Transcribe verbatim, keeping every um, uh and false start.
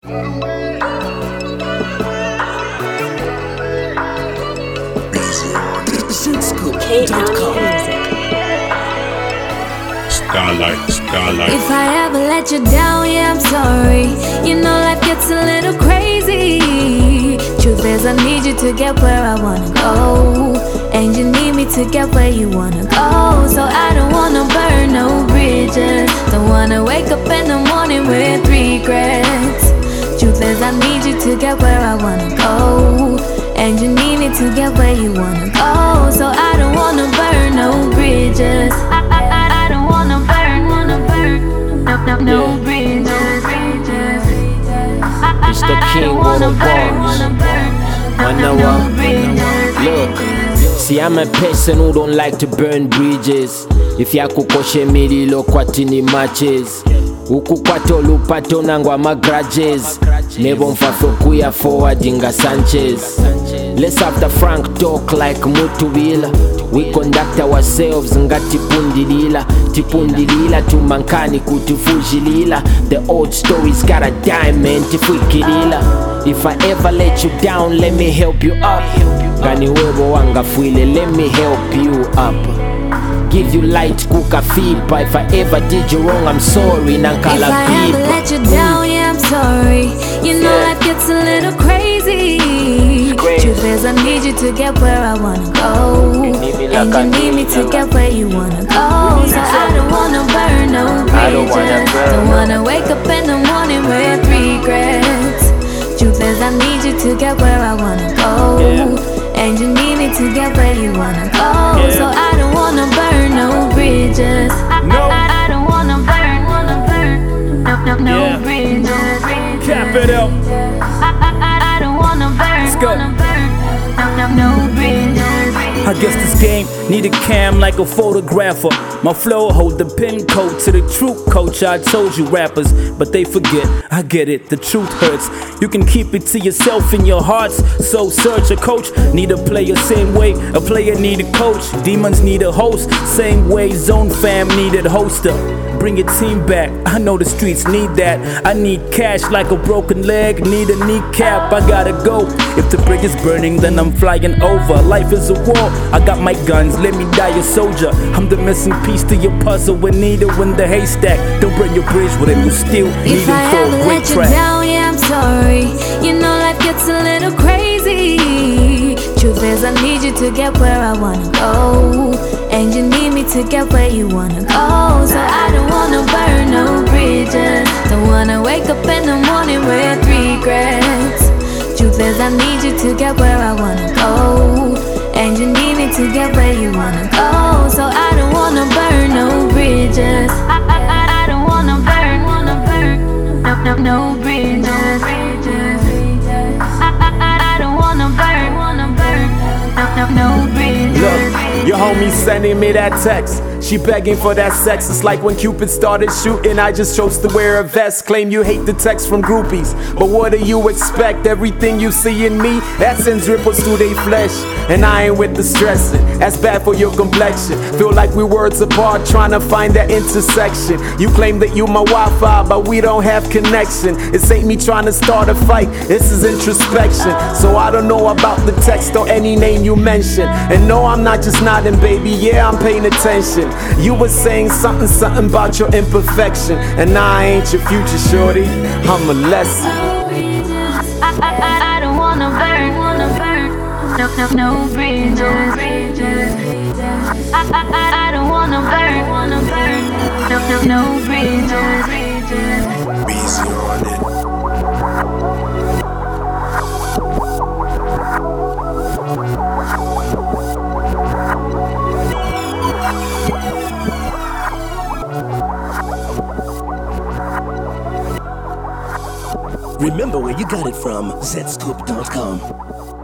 Starlight, Starlight. If I ever let you down, yeah, I'm sorry. You know life gets a little crazy. Truth is, I need you to get where I wanna go, and you need me to get where you wanna go. So I don't wanna burn no bridges. Don't wanna wake up in the morning with regrets. Truth is, I need you to get where I wanna go, and you need me to get where you wanna go. So I don't wanna burn no bridges. I, I, I don't wanna burn, wanna burn no, no, no yeah. bridges, bridges. I, I, It's the king of the bars. Manawa, look. See, I'm a person who don't like to burn bridges. If ya kukoshe mililo kwatini matches, ukukwata olupato nangwa ma grudges, nebo mfafe kuya forward inga Sanchez. Let's have the frank talk like Mutuwila. We conduct ourselves nga tipundilila. Tipundilila tumankani kutufujilila. The old stories got a diamond tifwikilila. If I ever let you down, let me help you up. Gani webo wanga fuile, let me help you up. Give you light, kuka fipa. If I ever did you wrong, I'm sorry. Nankala If I ever let you down, yeah, I'm sorry. You know yeah. life gets a little crazy. Truth is, I need you to get where I wanna go, and you need me to get where you wanna go. So I don't wanna burn no bridges. Don't wanna wake up in the morning with regrets. Truth is, I need you to get where I wanna go, yeah. and you need me to get where you wanna go. Yeah. So I don't wanna burn no bridges. I, no. I, I don't wanna burn, wanna burn no, no, no yeah. bridges, bridges. Cap it up. I, I, I don't wanna burn, Let's go. wanna burn no, no, no bridges. I guess this game need a cam like a photographer. My flow hold the pin code to the truth, coach. I told you rappers, but they forget. I get it, the truth hurts. You can keep it to yourself in your hearts. So search a coach, need a player same way. A player need a coach. Demons need a host, same way. Zone fam needed hoster. Bring your team back. I know the streets need that. I need cash like a broken leg. Need a kneecap. I gotta go. If the bridge is burning, then I'm flying over. Life is a war. I got my guns. Let me die a soldier. I'm the missing piece to your puzzle. We need it in the haystack. Don't burn your bridge with him. You still need him for a great track. If I ever let you down, yeah, I'm sorry. You know life gets a little crazy. Truth is, I need you to get where I wanna go, and you need me to get where you wanna go. So I don't wanna burn no bridges. Don't wanna wake up in the morning with regrets. Truth is, I need you to get where I wanna go, and you need me to get where you wanna go. So I don't wanna burn no bridges. I, I, I don't wanna burn, wanna burn no, no, no bridges, bridges. I, I, I don't wanna burn, wanna burn no, no, no bridges. Look, your homie sending me that text. She begging for that sex. It's like when Cupid started shooting, I just chose to wear a vest. Claim you hate the text from groupies, but what do you expect? Everything you see in me, that sends ripples through they flesh. And I ain't with the stressing, that's bad for your complexion. Feel like we words apart, trying to find that intersection. You claim that you my Wi-Fi, but we don't have connection. This ain't me trying to start a fight, this is introspection. So I don't know about the text or any name you mention. And no, I'm not just nodding, baby, yeah, I'm paying attention. You were saying something, something about your imperfection, and I ain't your future, shorty, I'm a lesson. I, I, I don't wanna burn, wanna burn no, no, no bridges, bridges. I, I, I don't wanna burn, wanna burn no, no, no bridges, bridges. Easy on it. Remember where you got it from, Z Scoop dot com.